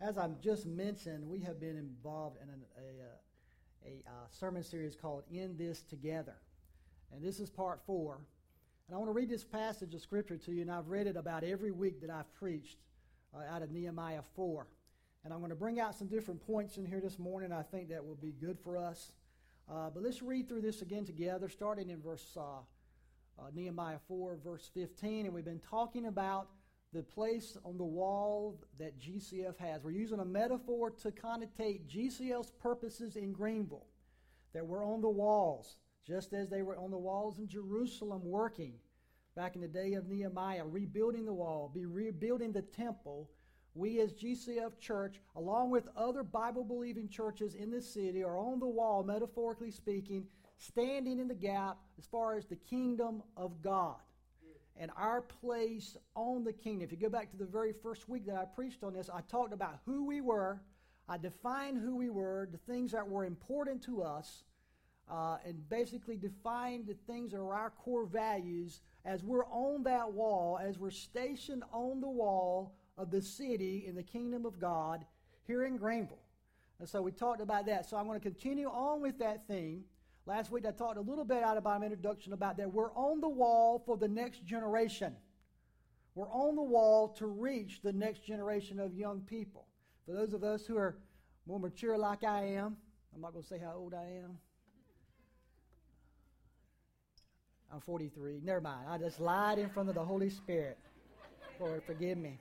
As I've just mentioned, we have been involved in a sermon series called In This Together. And this is part 4. And I want to read this passage of Scripture to you, and I've read it about every week that I've preached out of Nehemiah 4. And I'm going to bring out some different points in here this morning. I think that will be good for us. But let's read through this again together, starting in Nehemiah 4, verse 15. And we've been talking about the place on the wall that GCF has. We're using a metaphor to connotate GCF's purposes in Greenville, that we're on the walls, just as they were on the walls in Jerusalem working back in the day of Nehemiah, rebuilding the wall, rebuilding the temple. We as GCF Church, along with other Bible-believing churches in this city, are on the wall, metaphorically speaking, standing in the gap as far as the kingdom of God and our place on the kingdom. If you go back to the very first week that I preached on this, I talked about who we were. I defined who we were, the things that were important to us, and basically defined the things that are our core values as we're on that wall, as we're stationed on the wall of the city in the kingdom of God here in Greenville. And so we talked about that. So I'm going to continue on with that theme. Last week I talked a little bit out about my introduction about that. We're on the wall for the next generation. We're on the wall to reach the next generation of young people. For those of us who are more mature like I am, I'm not going to say how old I am. I'm 43. Never mind. I just lied in front of the Holy Spirit. Lord, forgive me.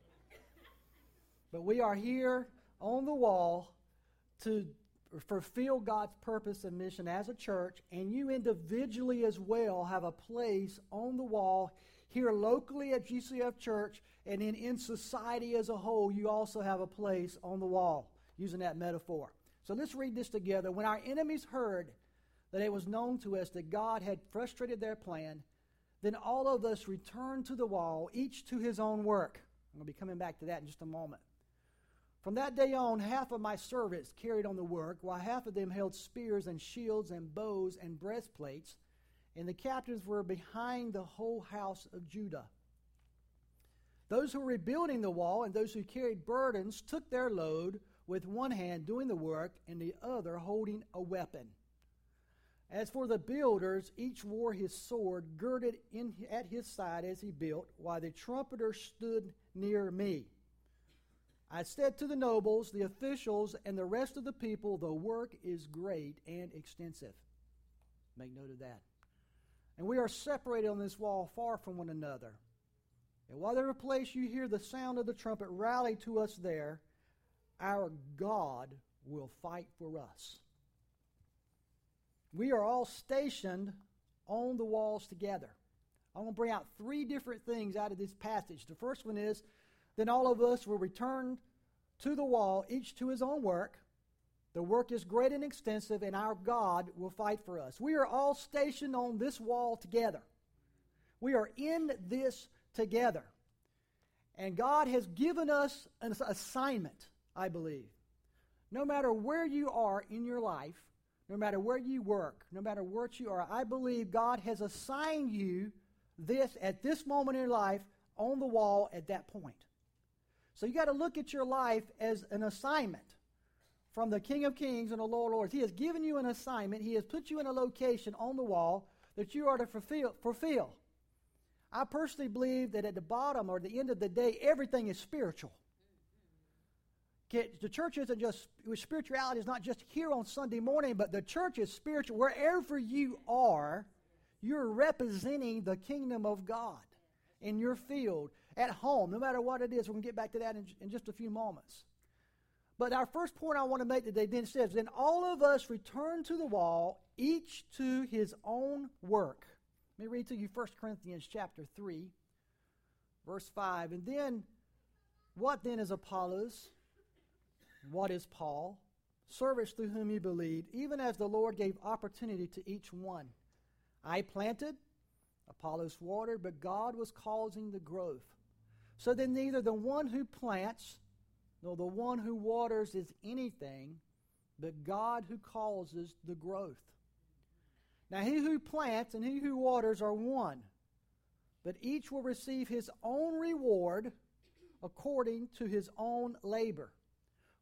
But we are here on the wall to fulfill God's purpose and mission as a church, and you individually as well have a place on the wall here locally at GCF Church, and then in society as a whole, you also have a place on the wall, using that metaphor. So let's read this together. When our enemies heard that it was known to us that God had frustrated their plan, then all of us returned to the wall, each to his own work. I'm going to be coming back to that in just a moment. From that day on, half of my servants carried on the work, while half of them held spears and shields and bows and breastplates, and the captains were behind the whole house of Judah. Those who were rebuilding the wall and those who carried burdens took their load, with one hand doing the work and the other holding a weapon. As for the builders, each wore his sword girded at his side as he built, while the trumpeter stood near me. I said to the nobles, the officials, and the rest of the people, the work is great and extensive. Make note of that. And we are separated on this wall far from one another. And whatever place you hear the sound of the trumpet, rally to us there. Our God will fight for us. We are all stationed on the walls together. I'm going to bring out 3 different things out of this passage. The first one is, then all of us will return to the wall, each to his own work. The work is great and extensive, and our God will fight for us. We are all stationed on this wall together. We are in this together. And God has given us an assignment, I believe. No matter where you are in your life, no matter where you work, no matter what you are, I believe God has assigned you this at this moment in your life on the wall at that point. So you got to look at your life as an assignment from the King of Kings and the Lord of Lords. He has given you an assignment. He has put you in a location on the wall that you are to fulfill. I personally believe that at the bottom or the end of the day, everything is spiritual. The church isn't just, spirituality is not just here on Sunday morning, but the church is spiritual. Wherever you are, you're representing the kingdom of God in your field, at home, no matter what it is. We're going to get back to that in just a few moments. But our first point I want to make today then says, then all of us return to the wall, each to his own work. Let me read to you 1 Corinthians chapter 3, verse 5. And then, what then is Apollos? What is Paul? Servants through whom you believed, even as the Lord gave opportunity to each one. I planted, Apollos watered, but God was causing the growth. So then neither the one who plants nor the one who waters is anything, but God who causes the growth. Now he who plants and he who waters are one, but each will receive his own reward according to his own labor.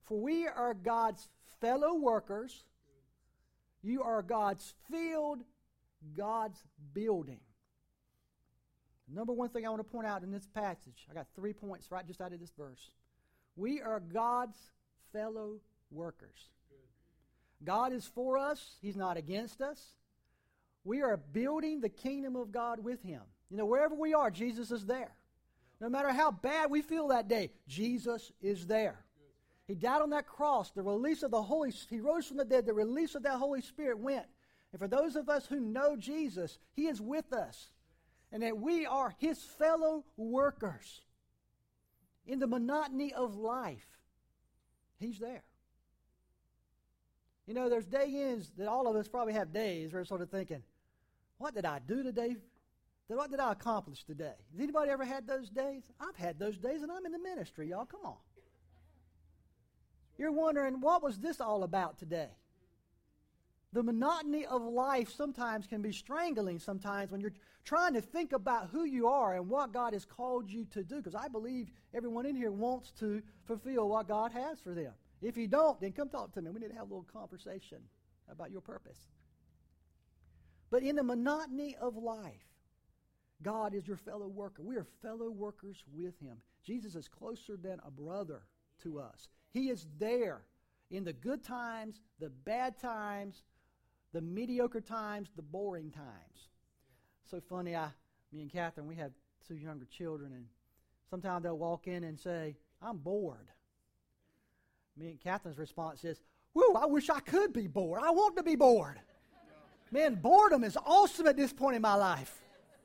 For we are God's fellow workers. You are God's field, God's building. The number one thing I want to point out in this passage, I got 3 points right just out of this verse. We are God's fellow workers. God is for us. He's not against us. We are building the kingdom of God with Him. You know, wherever we are, Jesus is there. No matter how bad we feel that day, Jesus is there. He died on that cross. The release of the He rose from the dead. The release of that Holy Spirit went. And for those of us who know Jesus, He is with us. And that we are His fellow workers. In the monotony of life, He's there. You know, there's day-ends that all of us probably have days where we're sort of thinking, what did I do today? What did I accomplish today? Has anybody ever had those days? I've had those days, and I'm in the ministry, y'all. Come on. You're wondering, what was this all about today? The monotony of life sometimes can be strangling sometimes when you're trying to think about who you are and what God has called you to do, because I believe everyone in here wants to fulfill what God has for them. If you don't, then come talk to me. We need to have a little conversation about your purpose. But in the monotony of life, God is your fellow worker. We are fellow workers with Him. Jesus is closer than a brother to us. He is there in the good times, the bad times, the mediocre times, the boring times. So funny, me and Catherine, we have 2 younger children, and sometimes they'll walk in and say, I'm bored. Me and Catherine's response is, whoo, I wish I could be bored. I want to be bored. Man, boredom is awesome at this point in my life.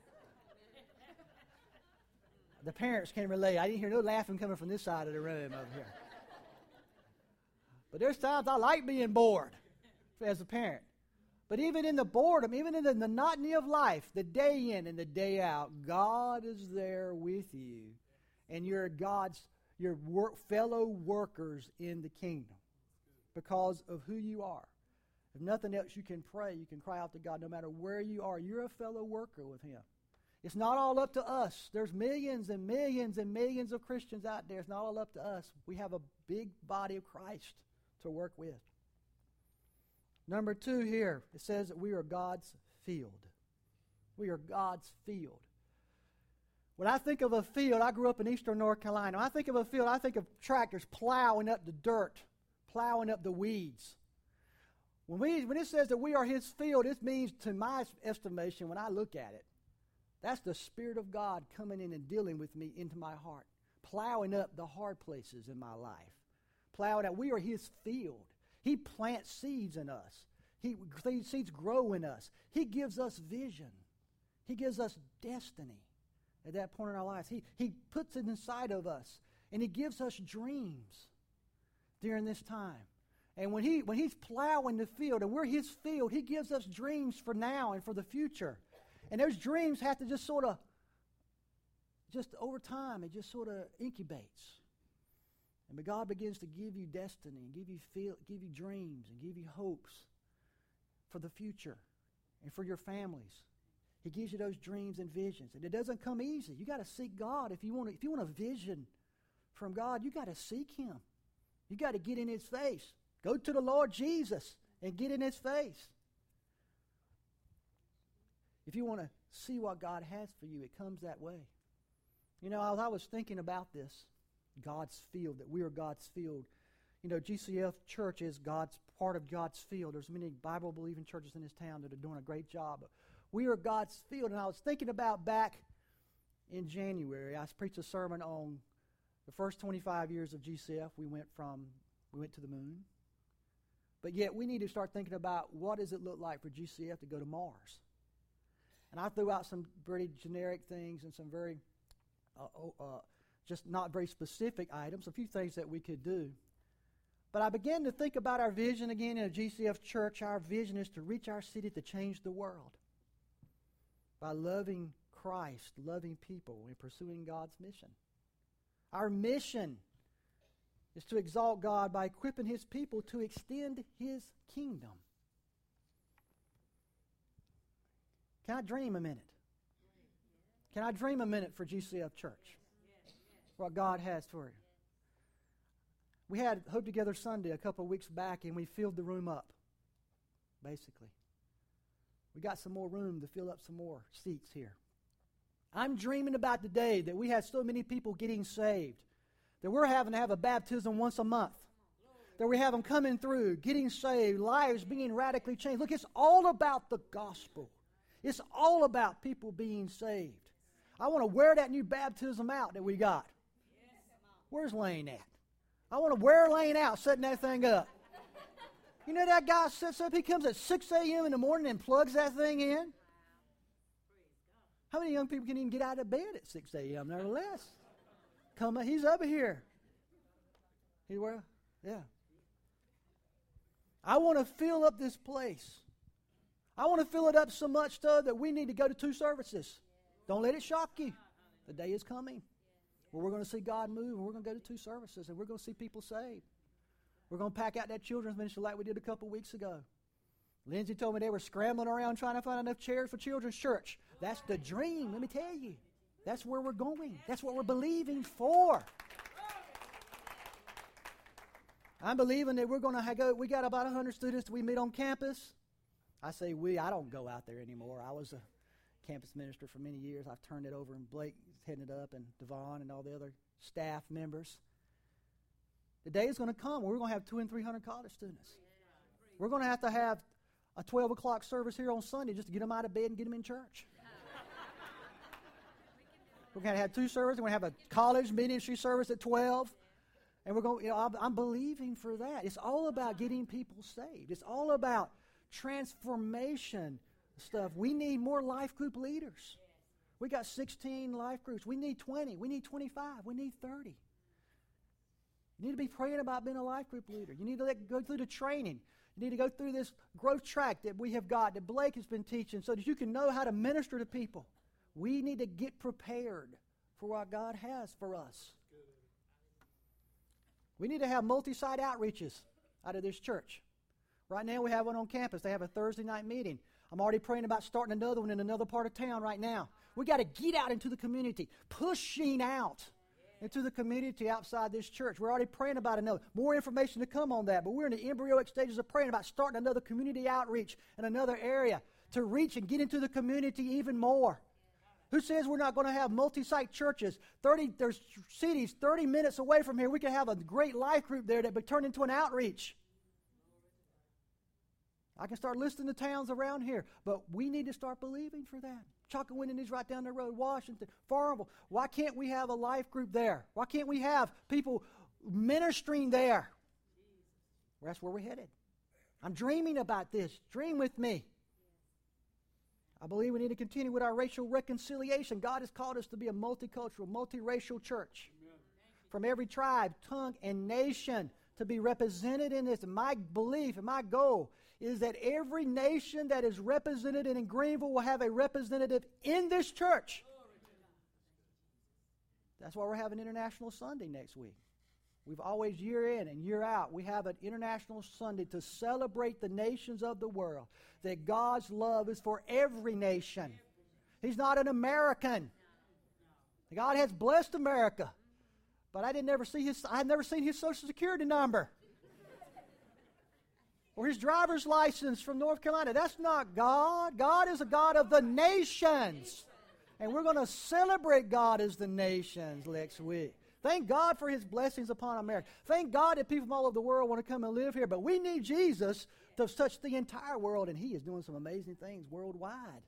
The parents can relate. I didn't hear no laughing coming from this side of the room over here. But there's times I like being bored as a parent. But even in the boredom, even in the monotony of life, the day in and the day out, God is there with you. And you're fellow workers in the kingdom because of who you are. If nothing else, you can pray. You can cry out to God no matter where you are. You're a fellow worker with Him. It's not all up to us. There's millions and millions and millions of Christians out there. It's not all up to us. We have a big body of Christ to work with. Number 2 here, it says that we are God's field. We are God's field. When I think of a field, I grew up in eastern North Carolina. When I think of a field, I think of tractors plowing up the dirt, plowing up the weeds. When it says that we are His field, it means, to my estimation, when I look at it, that's the Spirit of God coming in and dealing with me into my heart, plowing up the hard places in my life, plowing out. We are His field. He plants seeds in us. These seeds grow in us. He gives us vision. He gives us destiny at that point in our lives. He puts it inside of us, and He gives us dreams during this time. And when He's plowing the field, and we're His field, He gives us dreams for now and for the future. And those dreams have to just over time, it just sort of incubates. And God begins to give you destiny, and give you dreams, and give you hopes for the future and for your families. He gives you those dreams and visions, and it doesn't come easy. You got to seek God if you want a vision from God. You got to seek Him. You got to get in His face. Go to the Lord Jesus and get in His face. If you want to see what God has for you, it comes that way. You know, as I was thinking about this, God's field, that we are God's field. You know, GCF Church is part of God's field. There's many Bible-believing churches in this town that are doing a great job. We are God's field. And I was thinking about back in January, I preached a sermon on the first 25 years of GCF. We went to the moon. But yet we need to start thinking about what does it look like for GCF to go to Mars. And I threw out some pretty generic things and some very just not very specific items, a few things that we could do. But I began to think about our vision again in a GCF church. Our vision is to reach our city to change the world by loving Christ, loving people, and pursuing God's mission. Our mission is to exalt God by equipping His people to extend His kingdom. Can I dream a minute? Can I dream a minute for GCF Church? What God has for you. We had Hope Together Sunday a couple of weeks back, and we filled the room up, basically. We got some more room to fill up some more seats here. I'm dreaming about the day that we have so many people getting saved, that we're having to have a baptism once a month, that we have them coming through, getting saved, lives being radically changed. Look, it's all about the gospel. It's all about people being saved. I want to wear that new baptism out that we got. Where's Lane at? I want to wear Lane out, setting that thing up. You know that guy sets up, he comes at 6 a.m. in the morning and plugs that thing in? How many young people can even get out of bed at 6 a.m. nevertheless? He's over here. Yeah. I want to fill up this place. I want to fill it up so much, though, that we need to go to 2 services. Don't let it shock you. The day is coming where we're going to see God move, and we're going to go to 2 services, and we're going to see people saved. We're going to pack out that children's ministry like we did a couple weeks ago. Lindsay told me they were scrambling around trying to find enough chairs for children's church. That's the dream, let me tell you. That's where we're going. That's what we're believing for. I'm believing that we're going to go. We got about 100 students we meet on campus. I say we. I don't go out there anymore. I was a campus minister for many years. I've turned it over, and Blake is heading it up, and Devon and all the other staff members. The day is going to come where we're going to have 200 and 300 college students. We're going to have a 12 o'clock service here on Sunday just to get them out of bed and get them in church. We're going to have 2 services. We're going to have a college ministry service at 12. And we're going, I'm believing for that. It's all about getting people saved. It's all about transformation stuff. We need more life group leaders. We got 16 life groups. We need 20. We need 25. We need 30. You need to be praying about being a life group leader. You need to go through the training. You need to go through this growth track that we have got, that Blake has been teaching, so that you can know how to minister to people. We need to get prepared for what God has for us. We need to have multi-site outreaches out of this church. Right now we have one on campus. They have a Thursday night meeting. I'm already praying about starting another one in another part of town right now. We got to get out into the community, pushing out into the community outside this church. We're already praying about another. More information to come on that, but we're in the embryonic stages of praying about starting another community outreach in another area to reach and get into the community even more. Who says we're not going to have multi-site churches? There's cities 30 minutes away from here. We could have a great life group there that would turn into an outreach. I can start listing the towns around here, but we need to start believing for that. Chocowinity is right down the road. Washington, Farmville. Why can't we have a life group there? Why can't we have people ministering there? Well, that's where we're headed. I'm dreaming about this. Dream with me. I believe we need to continue with our racial reconciliation. God has called us to be a multicultural, multiracial church. From every tribe, tongue, and nation to be represented in this. And my belief and my goal is that every nation that is represented in Greenville will have a representative in this church. That's why we're having International Sunday next week. We've always, year in and year out, we have an International Sunday to celebrate the nations of the world. That God's love is for every nation. He's not an American. God has blessed America. But I had never seen his Social Security number. Or his driver's license from North Carolina. That's not God. God is a God of the nations. And we're going to celebrate God as the nations next week. Thank God for his blessings upon America. Thank God that people from all over the world want to come and live here. But we need Jesus to touch the entire world, and he is doing some amazing things worldwide.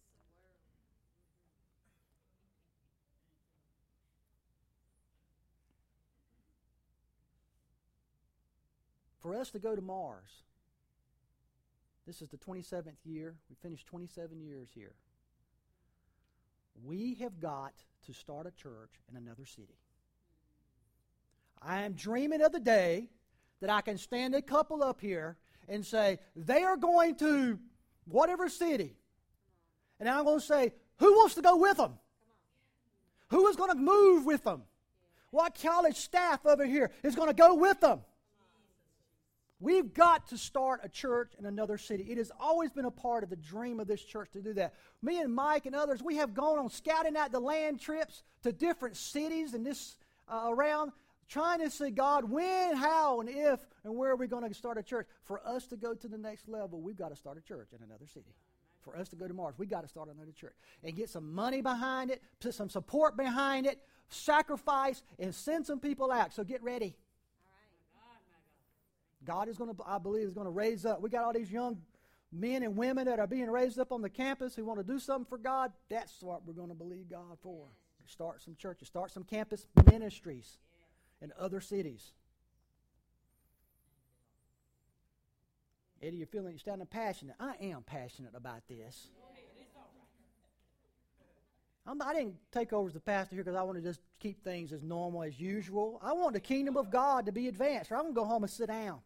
For us to go to Mars, this is the 27th year. We finished 27 years here. We have got to start a church in another city. I am dreaming of the day that I can stand a couple up here and say, they are going to whatever city. And I'm going to say, who wants to go with them? Who is going to move with them? What college staff over here is going to go with them? We've got to start a church in another city. It has always been a part of the dream of this church to do that. Me and Mike and others, we have gone on scouting out the land trips to different cities and this around trying to see, God, when, how, and if, and where are we going to start a church? For us to go to the next level, we've got to start a church in another city. For us to go to Mars, we've got to start another church. And get some money behind it, put some support behind it, sacrifice, and send some people out. So get ready. God is going to, I believe, is going to raise up. We got all these young men and women that are being raised up on the campus who want to do something for God. That's what we're going to believe God for. Start some churches, start some campus ministries in other cities. Eddie, you're standing passionate. I am passionate about this. I didn't take over as the pastor here because I want to just keep things as normal as usual. I want the kingdom of God to be advanced, or I'm going to go home and sit down.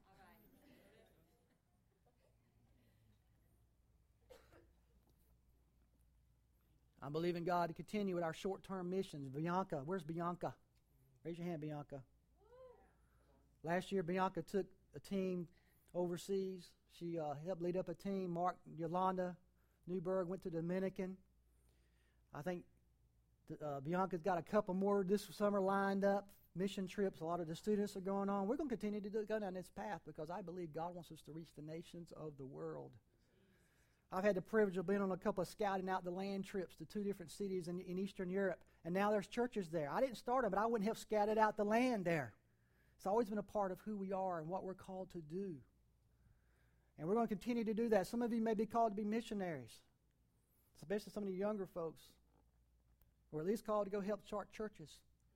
I believe in God to continue with our short-term missions. Bianca, where's Bianca? Raise your hand, Bianca. Last year, Bianca took a team overseas. She helped lead up a team. Mark, Yolanda, Newberg went to Dominican. I think Bianca's got a couple more this summer lined up. Mission trips. A lot of the students are going on. We're going to continue to go down this path because I believe God wants us to reach the nations of the world. I've had the privilege of being on a couple of scouting out the land trips to 2 different cities in Eastern Europe, and now there's churches there. I didn't start them, but I wouldn't have scouted out the land there. It's always been a part of who we are and what we're called to do. And we're going to continue to do that. Some of you may be called to be missionaries, especially some of the younger folks, or at least called to go help start churches.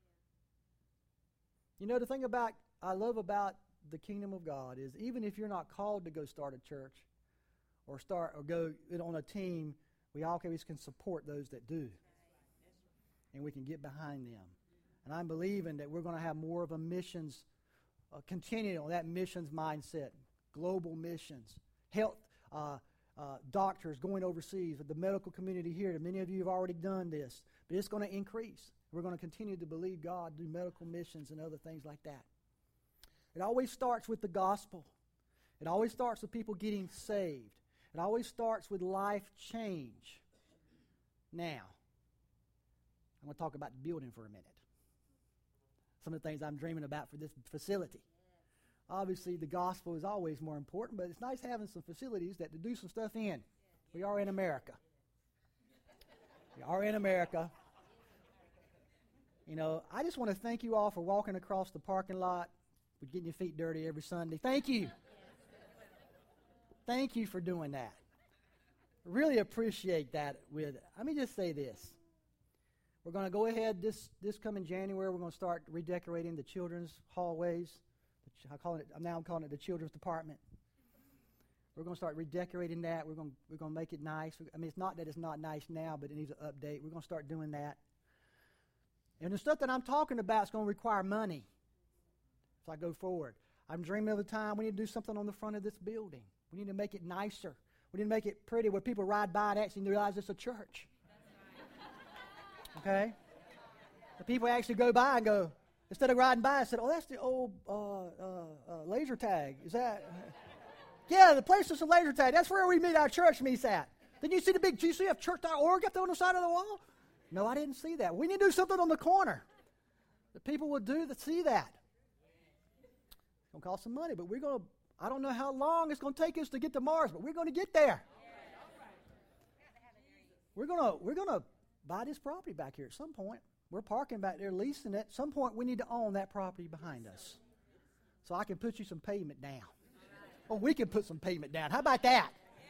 You know, the thing I love about the kingdom of God is even if you're not called to go start a church, or go on a team, we always can support those that do. And we can get behind them. And I'm believing that we're going to have more of a missions, continue on that missions mindset, global missions, health, doctors going overseas, with the medical community here. Many of you have already done this, but it's going to increase. We're going to continue to believe God, do medical missions and other things like that. It always starts with the gospel. It always starts with people getting saved. It always starts with life change. Now, I'm going to talk about the building for a minute. Some of the things I'm dreaming about for this facility. Obviously, the gospel is always more important, but it's nice having some facilities that to do some stuff in. We are in America. We are in America. You know, I just want to thank you all for walking across the parking lot with getting your feet dirty every Sunday. Thank you. Thank you for doing that. Really appreciate that. Let me just say this. We're going to go ahead this coming January. We're going to start redecorating the children's hallways. I'm calling it the children's department. We're going to start redecorating that. We're going to make it nice. I mean, it's not that it's not nice now, but it needs an update. We're going to start doing that. And the stuff that I'm talking about is going to require money as I go forward. I'm dreaming of a time we need to do something on the front of this building. We need to make it nicer. We need to make it pretty where people ride by and actually realize it's a church. Okay? The people actually go by and go, instead of riding by and said, oh, that's the old laser tag. Is that? Yeah, the place is a laser tag. That's where we meet our church meets at. Then you see the big GCF church.org up there on the side of the wall? No, I didn't see that. We need to do something on the corner. The people will see that. It's going to cost some money, but we're going to, I don't know how long it's going to take us to get to Mars, but we're going to get there. We're going to buy this property back here at some point. We're parking back there, leasing it. At some point, we need to own that property behind us. So I can put you some payment down. Or we can put some payment down. How about that?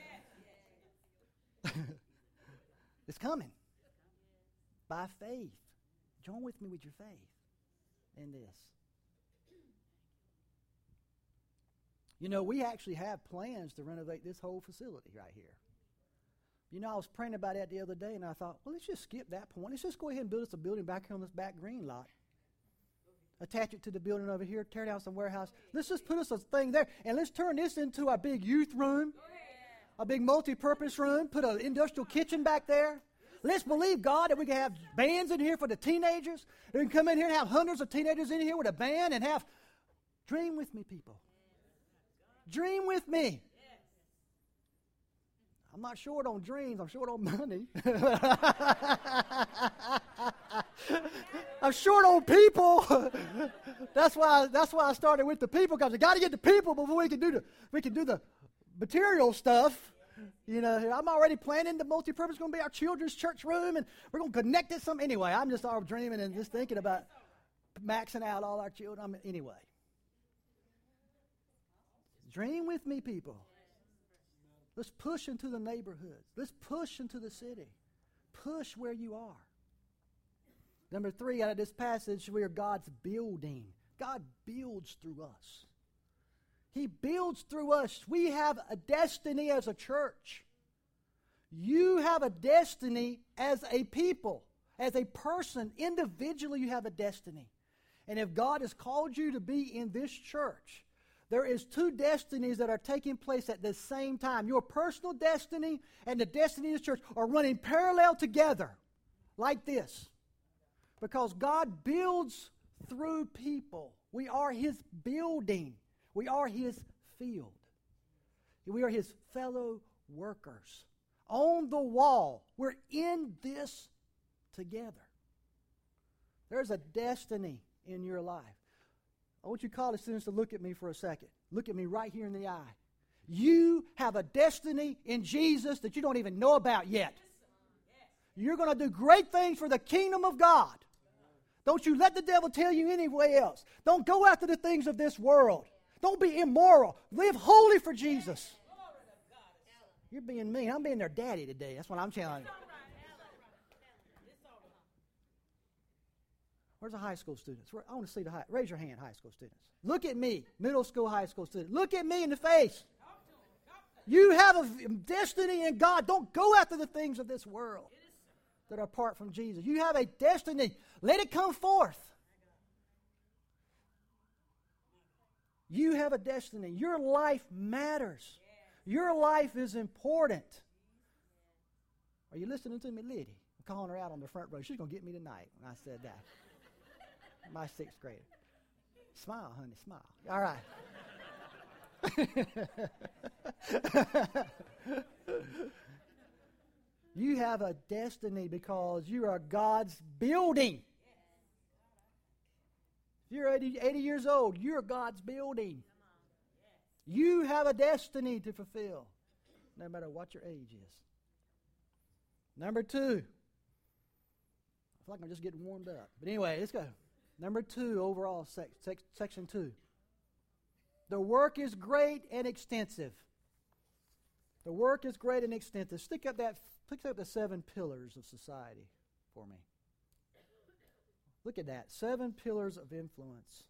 It's coming. By faith. Join with me with your faith in this. You know, we actually have plans to renovate this whole facility right here. You know, I was praying about that the other day, and I thought, well, let's just skip that point. Let's just go ahead and build us a building back here on this back green lot. Attach it to the building over here, tear down some warehouse. Let's just put us a thing there, and let's turn this into a big youth room, a big multi-purpose room, put an industrial kitchen back there. Let's believe, God, that we can have bands in here for the teenagers. We can come in here and have hundreds of teenagers in here with a band and have, dream with me, people. Dream with me. I'm not short on dreams. I'm short on money. I'm short on people. That's why I started with the people, because I got to get the people before we can do the material stuff. You know, I'm already planning the multi-purpose. Going to be our children's church room, and we're going to connect it some. Anyway, I'm just all dreaming and just thinking about maxing out all our children. Anyway, dream with me, people. Let's push into the neighborhoods. Let's push into the city. Push where you are. Number 3, out of this passage, we are God's building. God builds through us. He builds through us. We have a destiny as a church. You have a destiny as a people, as a person. Individually, you have a destiny. And if God has called you to be in this church, there is 2 destinies that are taking place at the same time. Your personal destiny and the destiny of the church are running parallel together like this. Because God builds through people. We are His building. We are His field. We are His fellow workers. On the wall, we're in this together. There's a destiny in your life. I want you college students to look at me for a second. Look at me right here in the eye. You have a destiny in Jesus that you don't even know about yet. You're going to do great things for the kingdom of God. Don't you let the devil tell you anywhere else. Don't go after the things of this world. Don't be immoral. Live holy for Jesus. You're being mean. I'm being their daddy today. That's what I'm telling you. Where's the high school students? I want to see raise your hand, high school students. Look at me, middle school, high school students. Look at me in the face. You have a destiny in God. Don't go after the things of this world that are apart from Jesus. You have a destiny. Let it come forth. You have a destiny. Your life matters. Your life is important. Are you listening to me, Liddy? I'm calling her out on the front row. She's going to get me tonight when I said that. My 6th grader. Smile, honey, smile. All right. You have a destiny because you are God's building. If you're 80 years old, you're God's building. You have a destiny to fulfill, no matter what your age is. Number 2. I feel like I'm just getting warmed up. But anyway, let's go. Number 2, overall, section 2. The work is great and extensive. The work is great and extensive. Stick up the 7 pillars of society for me. Look at that. 7 pillars of influence.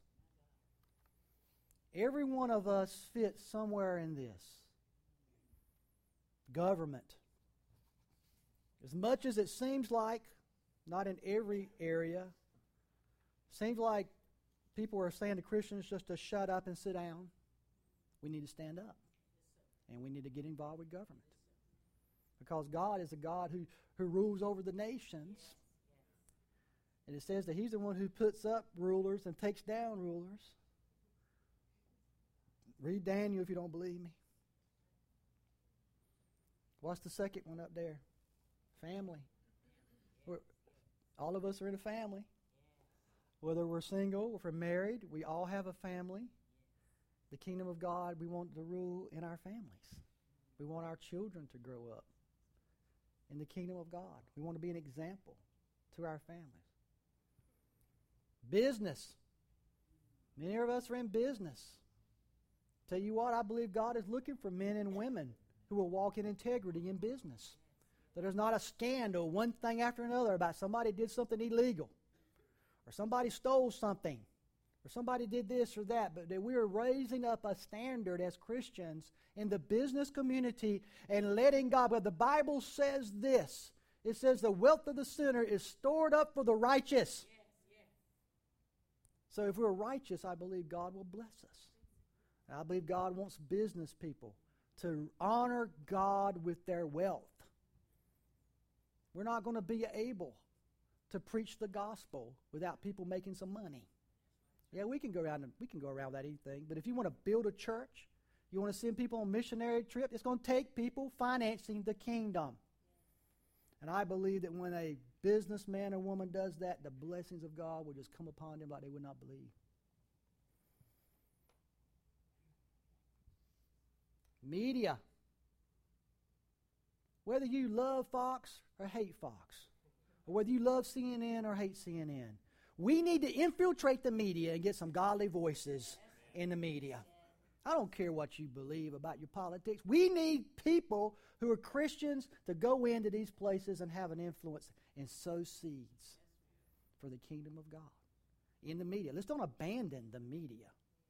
Every one of us fits somewhere in this. Government. As much as it seems like, not in every area, seems like people are saying to Christians just to shut up and sit down. We need to stand up. And we need to get involved with government. Because God is a God who rules over the nations. And it says that He's the one who puts up rulers and takes down rulers. Read Daniel if you don't believe me. What's the second one up there? Family. All of us are in a family. Whether we're single or if we're married, we all have a family. The kingdom of God, we want to rule in our families. We want our children to grow up in the kingdom of God. We want to be an example to our families. Business. Many of us are in business. Tell you what, I believe God is looking for men and women who will walk in integrity in business. That there's not a scandal, one thing after another, about somebody did something illegal, or somebody stole something, or somebody did this or that, but that we are raising up a standard as Christians in the business community and letting God. But the Bible says this. It says the wealth of the sinner is stored up for the righteous. So if we're righteous, I believe God will bless us. And I believe God wants business people to honor God with their wealth. We're not going to be able to preach the gospel without people making some money. Yeah, we can go around with that anything. But if you want to build a church, You want to send people on missionary trip? It's going to take people financing the kingdom. And I believe that when a businessman or woman does that, the blessings of God will just come upon them like they would not believe. Media. Whether you love Fox or hate Fox, or whether you love CNN or hate CNN, we need to infiltrate the media and get some godly voices in the media. I don't care what you believe about your politics. We need people who are Christians to go into these places and have an influence and sow seeds for the kingdom of God in the media. Let's don't abandon the media.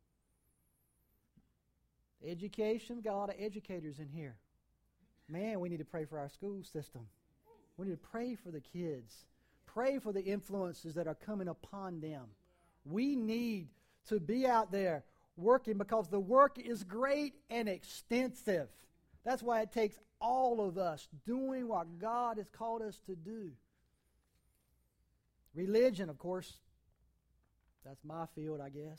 Education, got a lot of educators in here. Man, we need to pray for our school system. We need to pray for the kids. Pray for the influences that are coming upon them. We need to be out there working because the work is great and extensive. That's why it takes all of us doing what God has called us to do. Religion, of course, that's my field, I guess.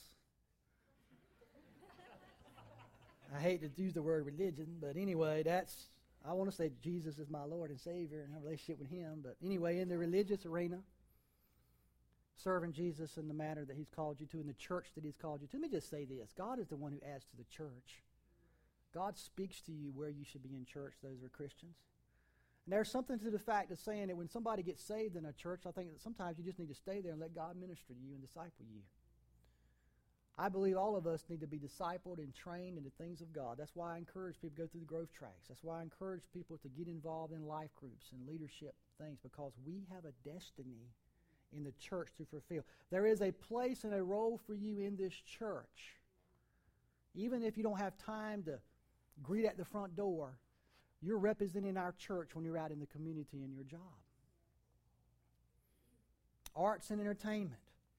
I hate to use the word religion, but anyway, I want to say Jesus is my Lord and Savior and have a relationship with Him. But anyway, in the religious arena, serving Jesus in the manner that He's called you to, in the church that He's called you to. Let me just say this. God is the one who adds to the church. God speaks to you where you should be in church, those who are Christians. And there's something to the fact of saying that when somebody gets saved in a church, I think that sometimes you just need to stay there and let God minister to you and disciple you. I believe all of us need to be discipled and trained in the things of God. That's why I encourage people to go through the growth tracks. That's why I encourage people to get involved in life groups and leadership things, because we have a destiny in the church to fulfill. There is a place and a role for you in this church. Even if you don't have time to greet at the front door, you're representing our church when you're out in the community in your job. Arts and entertainment.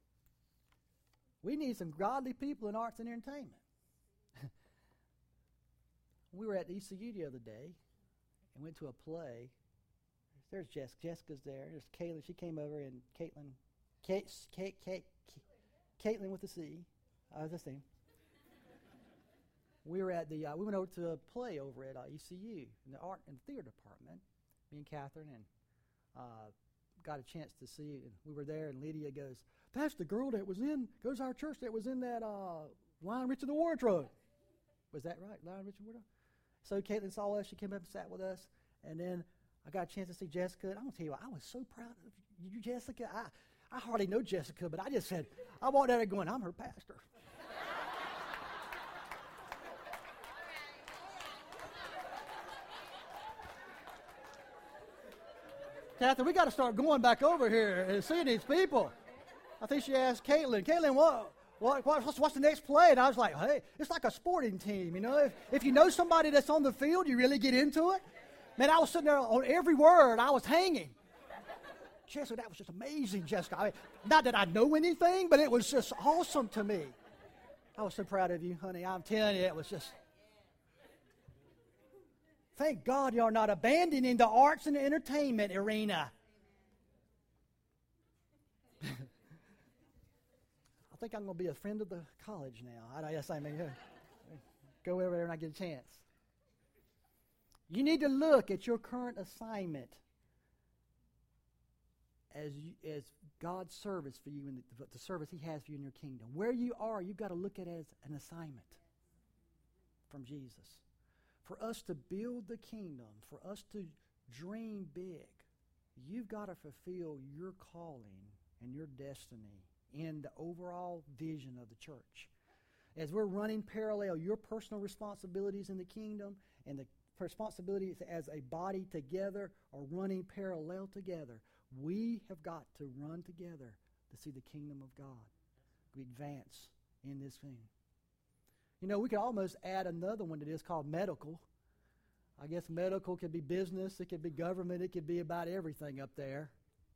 We need some godly people in arts and entertainment. We were at the ECU the other day and went to a play. There's Jessica. Jessica's there. There's Caitlin. She came over, and Caitlin with the C. That's the name. We were at we went over to a play over at ECU in the art and theater department. Me and Catherine and got a chance to see it. And we were there, and Lydia goes, "That's the girl that goes to our church that was in that Lion Richard the Wardrobe." Was that right, Lion Richard the Wardrobe? So Caitlin saw us. She came up and sat with us, and then I got a chance to see Jessica. And I'm gonna tell you what, I was so proud of you, Jessica. I hardly know Jessica, but I just said, I walked out there going, I'm her pastor. Catherine, we got to start going back over here and seeing these people. I think she asked Caitlin, what's the next play? And I was like, hey, it's like a sporting team, you know. If you know somebody that's on the field, you really get into it. Man, I was sitting there on every word. I was hanging. Jessica, that was just amazing, Jessica. I mean, not that I know anything, but it was just awesome to me. I was so proud of you, honey. I'm telling you, it was just... Thank God you're not abandoning the arts and the entertainment arena. I think I'm going to be a friend of the college now. I mean, go over there when I get a chance. You need to look at your current assignment as God's service for you and the service He has for you in your kingdom. Where you are, you've got to look at it as an assignment from Jesus. For us to build the kingdom, for us to dream big, you've got to fulfill your calling and your destiny in the overall vision of the church. As we're running parallel, your personal responsibilities in the kingdom and the responsibilities as a body together are running parallel together. We have got to run together to see the kingdom of God. We advance in this thing. You know, we could almost add another one to this called medical. I guess medical could be business, it could be government, it could be about everything up there.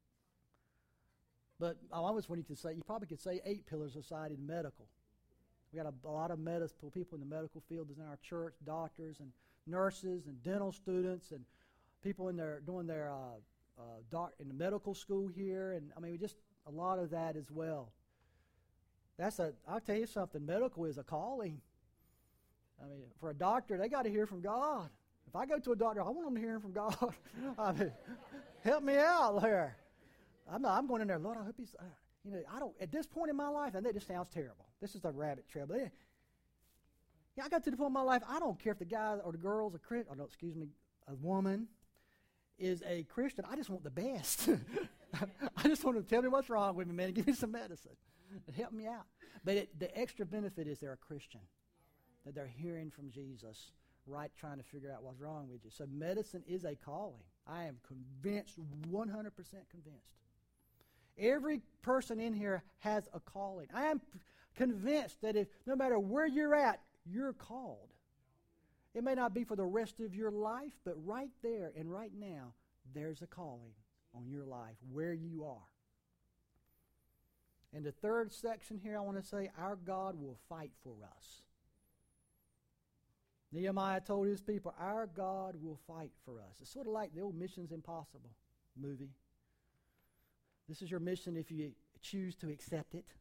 But I almost want you probably could say 8 pillars of society in medical. We got a lot of medical people in the medical field in our church, doctors and nurses and dental students and people in there doing their in the medical school here, and I mean just a lot of that as well. I'll tell you something, medical is a calling. I mean, for a doctor, they got to hear from God. If I go to a doctor, I want them to hear from God. I mean, help me out there. I'm going in there, Lord, I hope he's, I don't, at this point in my life, and that just sounds terrible. This is a rabbit trail. But I got to the point in my life, I don't care if the guy or the girl's a woman is a Christian. I just want the best. I just want them to tell me what's wrong with me, man, and give me some medicine and help me out. But the extra benefit is they're a Christian, that they're hearing from Jesus, right, trying to figure out what's wrong with you. So medicine is a calling. I am convinced, 100% convinced. Every person in here has a calling. I am convinced that if no matter where you're at, you're called. It may not be for the rest of your life, but right there and right now, there's a calling on your life where you are. In the third section here, I want to say, our God will fight for us. Nehemiah told his people, our God will fight for us. It's sort of like the old Missions Impossible movie. This is your mission if you choose to accept it.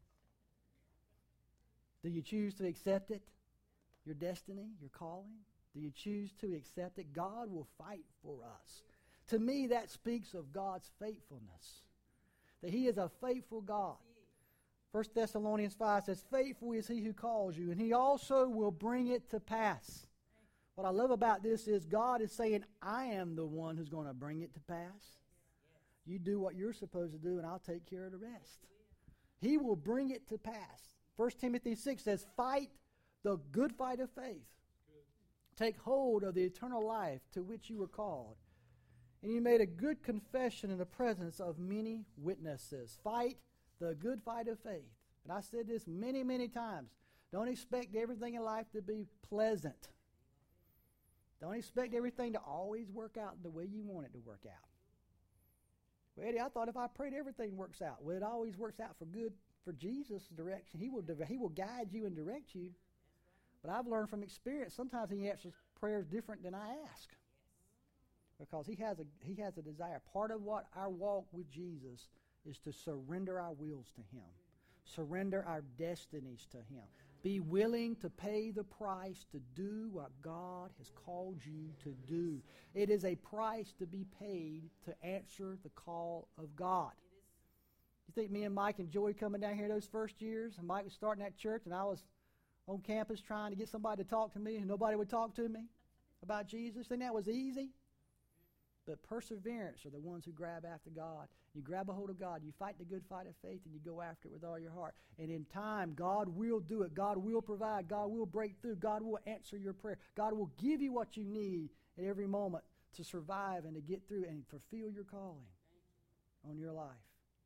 Do you choose to accept it? Your destiny, your calling? Do you choose to accept it? God will fight for us. To me, that speaks of God's faithfulness. That he is a faithful God. 1 Thessalonians 5 says, faithful is he who calls you, and he also will bring it to pass. What I love about this is God is saying, I am the one who's going to bring it to pass. You do what you're supposed to do, and I'll take care of the rest. He will bring it to pass. 1 Timothy 6 says, fight the good fight of faith. Take hold of the eternal life to which you were called. And you made a good confession in the presence of many witnesses. Fight the good fight of faith. And I said this many, many times. Don't expect everything in life to be pleasant. Don't expect everything to always work out the way you want it to work out. Well, Eddie, I thought if I prayed everything works out. Well, it always works out for good for Jesus' direction. He will guide you and direct you. But I've learned from experience, sometimes he answers prayers different than I ask. Because he has a desire. Part of what our walk with Jesus is to surrender our wills to him. Surrender our destinies to him. Be willing to pay the price to do what God has called you to do. It is a price to be paid to answer the call of God. You think me and Mike enjoyed coming down here those first years? And Mike was starting that church, and I was on campus trying to get somebody to talk to me, and nobody would talk to me about Jesus. Think that was easy? But perseverance are the ones who grab after God. You grab a hold of God. You fight the good fight of faith, and you go after it with all your heart. And in time, God will do it. God will provide. God will break through. God will answer your prayer. God will give you what you need at every moment to survive and to get through and fulfill your calling on your life.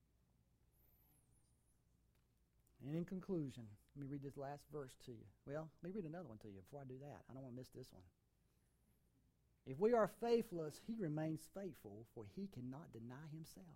And in conclusion, let me read this last verse to you. Well, let me read another one to you before I do that. I don't want to miss this one. If we are faithless, he remains faithful, for he cannot deny himself.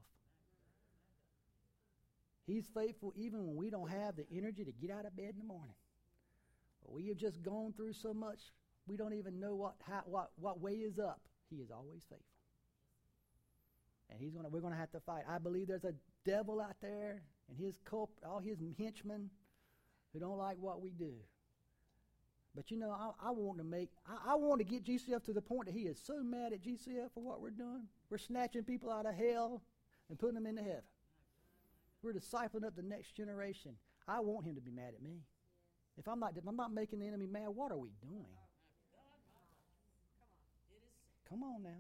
He's faithful even when we don't have the energy to get out of bed in the morning. We have just gone through so much, we don't even know what way is up. He is always faithful. And we're going to have to fight. I believe there's a devil out there and all his henchmen who don't like what we do. But you know, I want to get GCF to the point that he is so mad at GCF for what we're doing. We're snatching people out of hell and putting them into heaven. We're discipling up the next generation. I want him to be mad at me. If I'm not making the enemy mad, what are we doing? Come on now.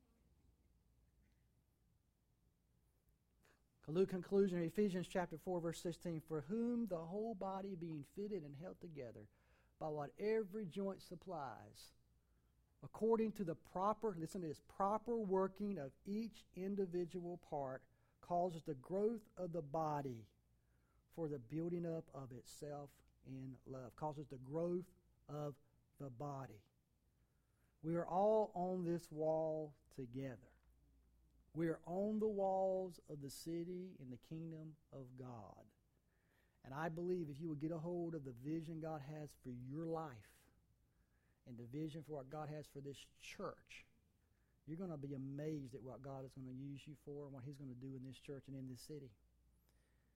Conclusion, Ephesians chapter 4, verse 16. For whom the whole body being fitted and held together by what every joint supplies, according to the proper working of each individual part, causes the growth of the body for the building up of itself in love. Causes the growth of the body. We are all on this wall together. We are on the walls of the city in the kingdom of God. And I believe if you would get a hold of the vision God has for your life and the vision for what God has for this church, you're going to be amazed at what God is going to use you for and what he's going to do in this church and in this city.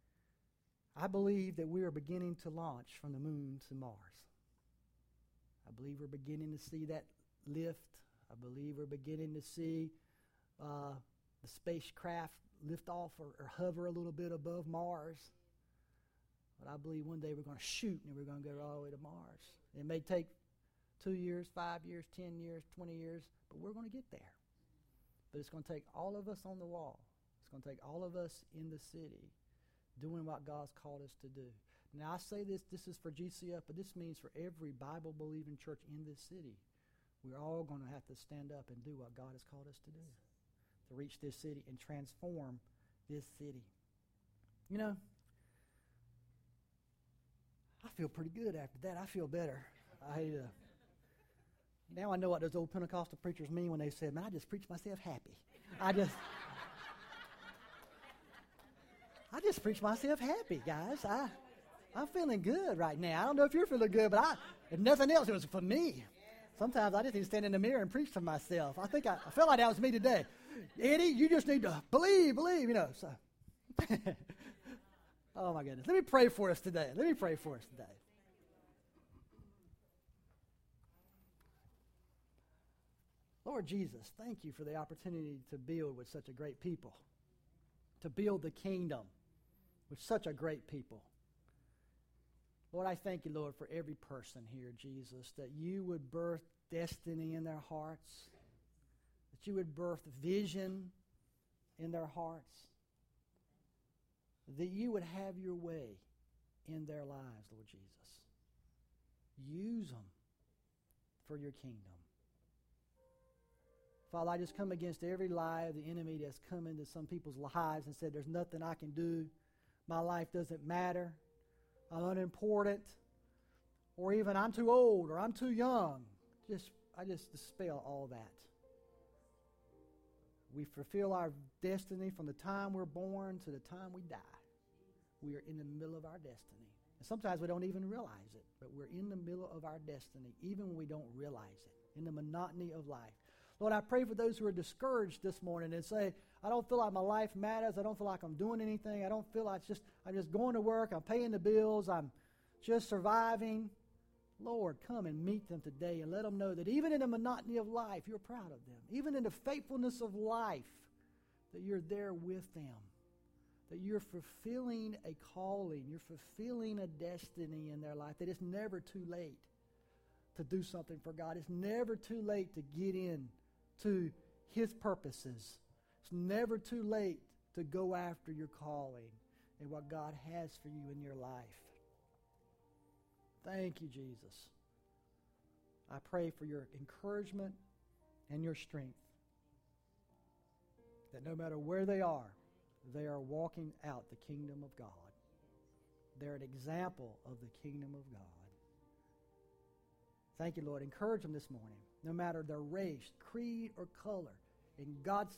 I believe that we are beginning to launch from the moon to Mars. I believe we're beginning to see that lift. I believe we're beginning to see the spacecraft lift off or hover a little bit above Mars. But I believe one day we're going to shoot and we're going to go all the way to Mars. It may take 2 years, 5 years, 10 years, 20 years, but we're going to get there. But it's going to take all of us on the wall. It's going to take all of us in the city doing what God's called us to do. Now, I say this is for GCF, but this means for every Bible-believing church in this city. We're all going to have to stand up and do what God has called us to do, to reach this city and transform this city. You know, I feel pretty good after that. I feel better. Now I know what those old Pentecostal preachers mean when they said, man, I just preach myself happy. I just preach myself happy, guys. I'm feeling good right now. I don't know if you're feeling good, but if nothing else, it was for me. Sometimes I just need to stand in the mirror and preach to myself. I felt like that was me today. Eddie, you just need to believe, you know. So, oh, my goodness. Let me pray for us today. Lord Jesus, thank you for the opportunity to build with such a great people, to build the kingdom with such a great people. Lord, I thank you, Lord, for every person here, Jesus, that you would birth destiny in their hearts, that you would birth vision in their hearts, that you would have your way in their lives, Lord Jesus. Use them for your kingdom. Father, I just come against every lie of the enemy that's come into some people's lives and said, there's nothing I can do. My life doesn't matter. I'm unimportant. Or even I'm too old or I'm too young. I just dispel all that. We fulfill our destiny from the time we're born to the time we die. We are in the middle of our destiny. And sometimes we don't even realize it, but we're in the middle of our destiny, even when we don't realize it, in the monotony of life. Lord, I pray for those who are discouraged this morning and say, I don't feel like my life matters. I don't feel like I'm doing anything. I don't feel like I'm just going to work. I'm paying the bills. I'm just surviving. Lord, come and meet them today and let them know that even in the monotony of life, you're proud of them. Even in the faithfulness of life, that you're there with them. That you're fulfilling a calling. You're fulfilling a destiny in their life. That it's never too late to do something for God. It's never too late to get in to his purposes. It's never too late to go after your calling and what God has for you in your life. Thank you, Jesus. I pray for your encouragement and your strength, that no matter where they are walking out the kingdom of God. They're an example of the kingdom of God. Thank you, Lord. Encourage them this morning, no matter their race, creed, or color. In God's